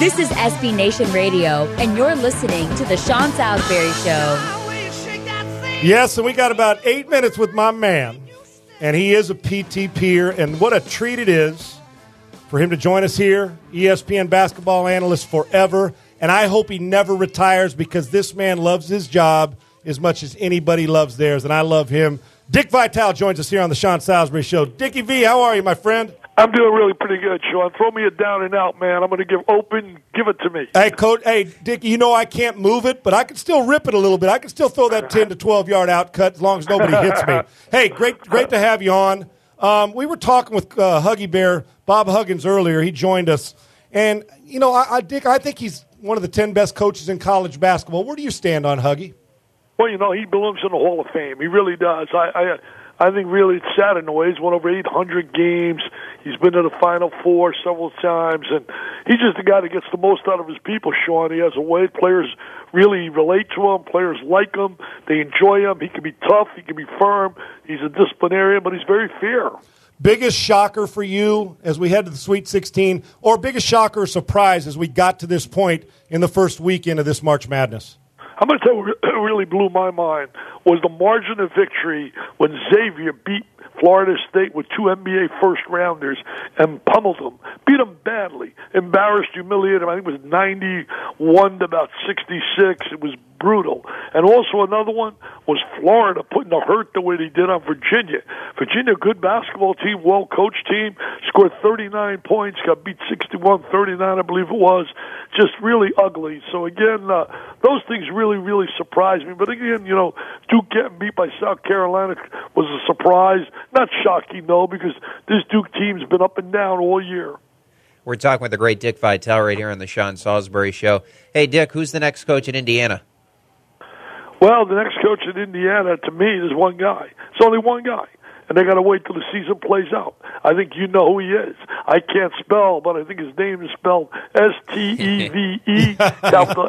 This is SB Nation Radio, and you're listening to The Sean Salisbury Show. Yes, and we got about 8 minutes with my man, and he is a PT peer, and what a treat it is for him to join us here, ESPN basketball analyst forever, and I hope he never retires because this man loves his job as much as anybody loves theirs, and I love him. Dick Vitale joins us here on The Sean Salisbury Show. Dickie V, how are you, my friend? I'm doing really pretty good, Sean. Throw me a down and out, man. I'm going to give open. Give it to me. Hey, Coach. Hey, Dick, you know I can't move it, but I can still rip it a little bit. I can still throw that 10 to 12-yard out cut as long as nobody hits me. Hey, great to have you on. We were talking with Huggy Bear, Bob Huggins, earlier. He joined us. And, you know, Dick, I think he's one of the 10 best coaches in college basketball. Where do you stand on Huggy? Well, you know, he belongs in the Hall of Fame. He really does. I think really it's sad in a way. He's won over 800 games. He's been to the Final Four several times, and he's just the guy that gets the most out of his people, Sean. He has a way players really relate to him. Players like him. They enjoy him. He can be tough. He can be firm. He's a disciplinarian, but he's very fair. Biggest shocker for you as we head to the Sweet 16, or biggest shocker or surprise as we got to this point in the first weekend of this March Madness? I'm going to tell you what really blew my mind was the margin of victory when Xavier beat Florida State with two NBA first-rounders and pummeled them. Beat them badly. Embarrassed, humiliated them. I think it was 91 to about 66. It was brutal. And also another one was Florida putting the hurt the way they did on Virginia. Virginia, good basketball team, well-coached team, scored 39 points, got beat 61-39, I believe it was. Just really ugly. So, again, those things really, really surprised me. But, again, you know, Duke getting beat by South Carolina was a surprise. Not shocking, though, because this Duke team's been up and down all year. We're talking with the great Dick Vitale right here on the Sean Salisbury Show. Hey, Dick, who's the next coach in Indiana? Well, the next coach in Indiana, to me, is one guy. It's only one guy. And they got to wait till the season plays out. I think you know who he is. I can't spell, but I think his name is spelled S-T-E-V-E, capital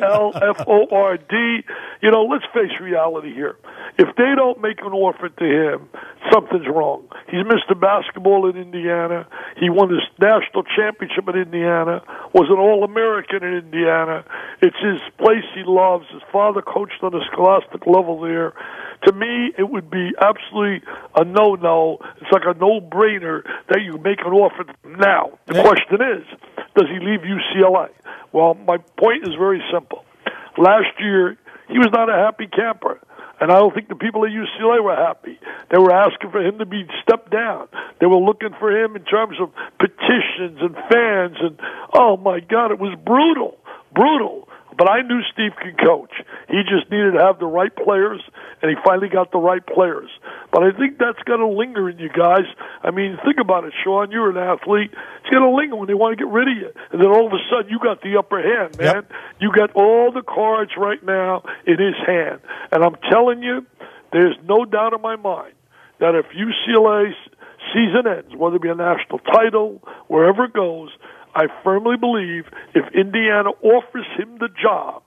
A-L-F-O-R-D. You know, let's face reality here. If they don't make an offer to him, something's wrong. He's Mr. Basketball in Indiana. He won his national championship in Indiana, was an All-American in Indiana. It's his place he loves. His father coached on a scholastic level there. To me, it would be absolutely a no-no. It's like a no-brainer that you make an offer now. The question is, does he leave UCLA? Well, my point is very simple. Last year, he was not a happy camper. And I don't think the people at UCLA were happy. They were asking for him to be stepped down. They were looking for him in terms of petitions and fans. And, oh, my God, it was brutal, brutal. But I knew Steve could coach. He just needed to have the right players, and he finally got the right players. But I think that's going to linger in you guys. I mean, think about it, Sean. You're an athlete. It's going to linger when they want to get rid of you. And then all of a sudden, you got the upper hand, man. Yep. You got all the cards right now in his hand. And I'm telling you, there's no doubt in my mind that if UCLA's season ends, whether it be a national title, wherever it goes, I firmly believe if Indiana offers him the job,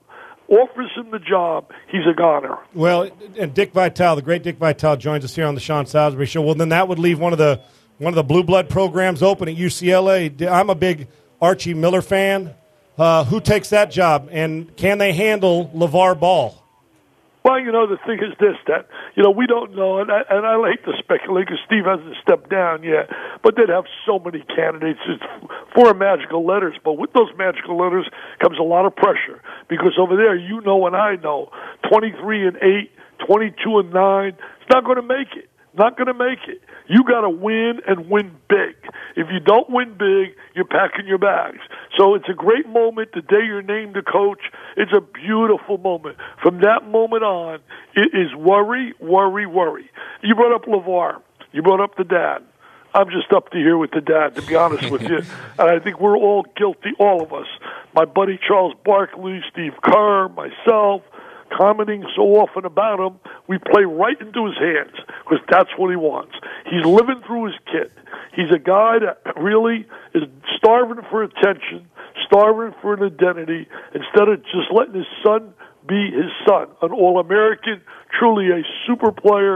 he's a goner. Well, and Dick Vitale, the great Dick Vitale, joins us here on the Sean Salisbury Show. Well, then that would leave one of the blue blood programs open at UCLA. I'm a big Archie Miller fan. Who takes that job, and can they handle LeVar Ball? Well, you know, the thing is this, that, you know, we don't know, and I hate to speculate because Steve hasn't stepped down yet, but they'd have so many candidates. It's 4 magical letters, but with those magical letters comes a lot of pressure because over there, you know and I know, 23-8, 22-9, it's not going to make it. Not going to make it. You got to win and win big. If you don't win big, you're packing your bags. So it's a great moment the day you're named the coach. It's a beautiful moment. From that moment on, it is worry, worry, worry. You brought up LeVar. You brought up the dad. I'm just up to here with the dad, to be honest with you. And I think we're all guilty, all of us. My buddy Charles Barkley, Steve Kerr, myself, commenting so often about him, we play right into his hands because that's what he wants. He's living through his kid. He's a guy that really is starving for attention, starving for an identity, instead of just letting his son be his son, an All-American, truly a super player,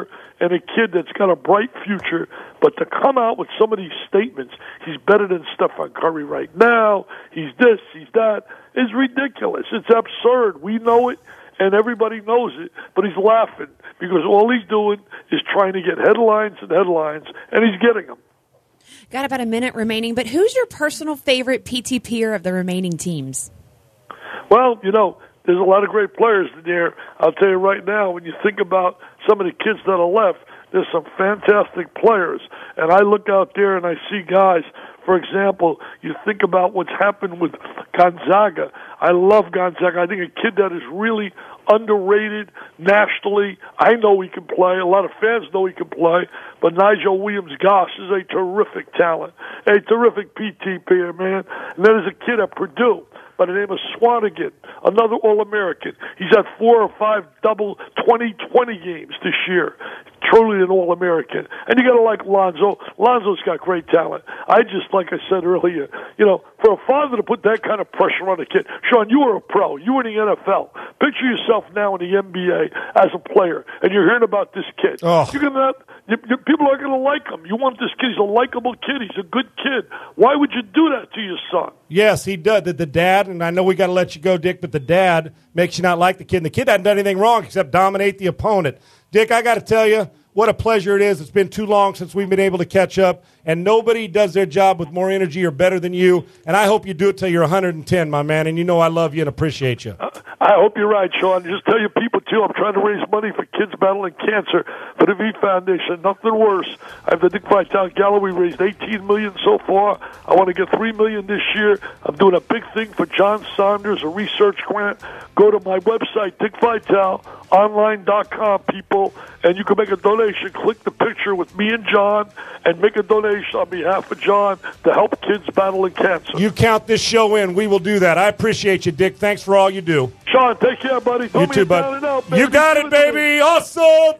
and a kid that's got a bright future. But to come out with some of these statements, he's better than Stephen Curry right now, he's this, he's that, is ridiculous. It's absurd. We know it, and everybody knows it, but he's laughing because all he's doing is trying to get headlines and headlines, and he's getting them. Got about a minute remaining, but who's your personal favorite PT peer of the remaining teams? Well, there's a lot of great players in there. I'll tell you right now, when you think about some of the kids that are left, there's some fantastic players. And I look out there and I see guys, for example, you think about what's happened with Gonzaga. I love Gonzaga. I think a kid that is really underrated nationally. I know he can play. A lot of fans know he can play. But Nigel Williams-Goss is a terrific talent, a terrific PT player, man. And then there's a kid at Purdue by the name of Swanigan, another All-American. He's had 4 or 5 double 20-20 games this year. Truly an All-American. And you got to like Lonzo. Lonzo's got great talent. I just, like I said earlier, for a father to put that kind of pressure on a kid. Sean, you were a pro. You were in the NFL. Picture yourself now in the NBA as a player, and you're hearing about this kid. Oh. People are going to like him. You want this kid. He's a likable kid. He's a good kid. Why would you do that to your son? Yes, he does. The dad, and I know we got to let you go, Dick, but the dad makes you not like the kid. And the kid hasn't done anything wrong except dominate the opponent. Dick, I got to tell you, what a pleasure it is. It's been too long since we've been able to catch up, and nobody does their job with more energy or better than you, and I hope you do it till you're 110, my man, and I love you and appreciate you. I hope you're right, Sean. Just tell your people, too, I'm trying to raise money for kids battling cancer for the V Foundation. Nothing worse. I have the Dick Vitale Gala. We raised $18 million so far. I want to get $3 million this year. I'm doing a big thing for John Saunders, a research grant. Go to my website, DickVitaleOnline.com, people, and you can make a donation. Click the picture with me and John and make a donation on behalf of John to help kids battling cancer. You count this show in. We will do that. I appreciate you, Dick. Thanks for all you do. Sean, take care, buddy. You too, bud. You got it, baby. Awesome.